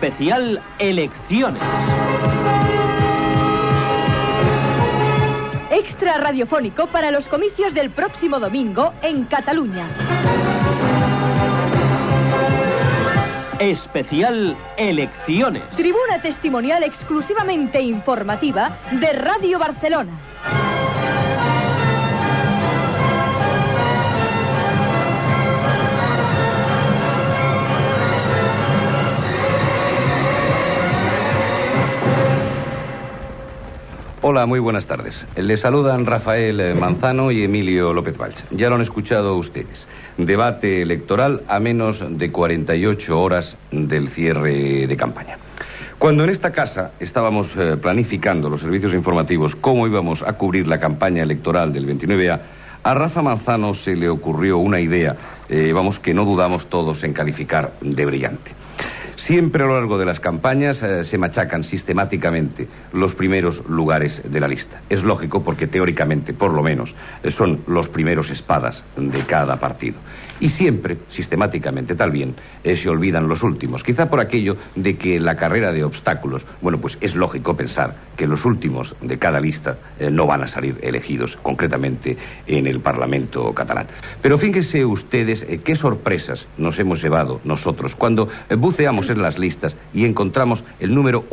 Especial Elecciones. Extra radiofónico para los comicios del próximo domingo en Cataluña. Especial Elecciones. Tribuna testimonial exclusivamente informativa de Radio Barcelona. Hola, muy buenas tardes. Les saludan Rafael Manzano y Emilio López Valls. Ya lo han escuchado ustedes. Debate electoral a menos de 48 horas del cierre de campaña. Cuando en esta casa estábamos planificando los servicios informativos cómo íbamos a cubrir la campaña electoral del 29A, a Rafa Manzano se le ocurrió una idea, que no dudamos todos en calificar de brillante. Siempre a lo largo de las campañas se machacan sistemáticamente los primeros lugares de la lista. Es lógico porque teóricamente, por lo menos, son los primeros espadas de cada partido. Y siempre, sistemáticamente también, se olvidan los últimos. Quizá por aquello de que la carrera de obstáculos, pues es lógico pensar que los últimos de cada lista no van a salir elegidos, concretamente en el Parlamento catalán. Pero fíjense ustedes qué sorpresas nos hemos llevado nosotros cuando buceamos en las listas y encontramos el número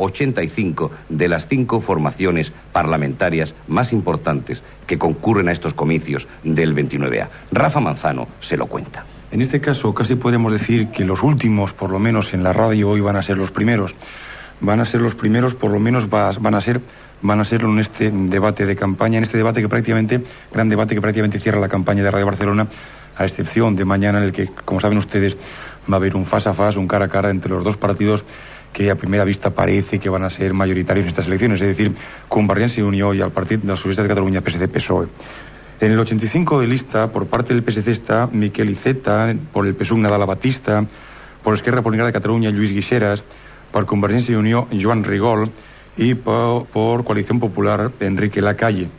85 de las 5 formaciones parlamentarias más importantes que concurren a estos comicios del 29A. Rafa Manzano se lo cuenta. En este caso casi podemos decir que los últimos, por lo menos en la radio hoy, van a ser los primeros. Van a ser los primeros, por lo menos van a ser en este debate de campaña, en este debate gran debate que prácticamente cierra la campaña de Radio Barcelona, a excepción de mañana, en el que, como saben ustedes, va a haber un face a face, un cara a cara entre los dos partidos que a primera vista parece que van a ser mayoritarios en estas elecciones, es decir, Convergència i Unió y al Partit dels Socialistes de Catalunya, PSC-PSOE. En el 85 de lista, por parte del PSC está Miquel Iceta, por el PSUV Nadal Batista, por Esquerra Republicana de Catalunya Lluís Guixeras, por Convergència i Unió Joan Rigol i por Coalició Popular Enrique Lacalle.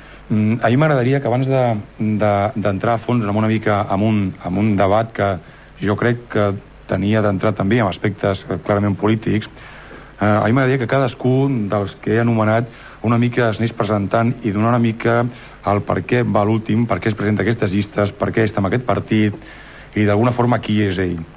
A mi m'agradaria que abans d'entrar a fons una mica amb un debat que jo crec que tenia d'entrar també amb aspectes clarament polítics, a mi m'agradaria que cadascun dels que he anomenat una mica es anés presentant i donar una mica el per què va l'últim, per què es presenta aquestes llistes, per què està en aquest partit i d'alguna forma qui és ell.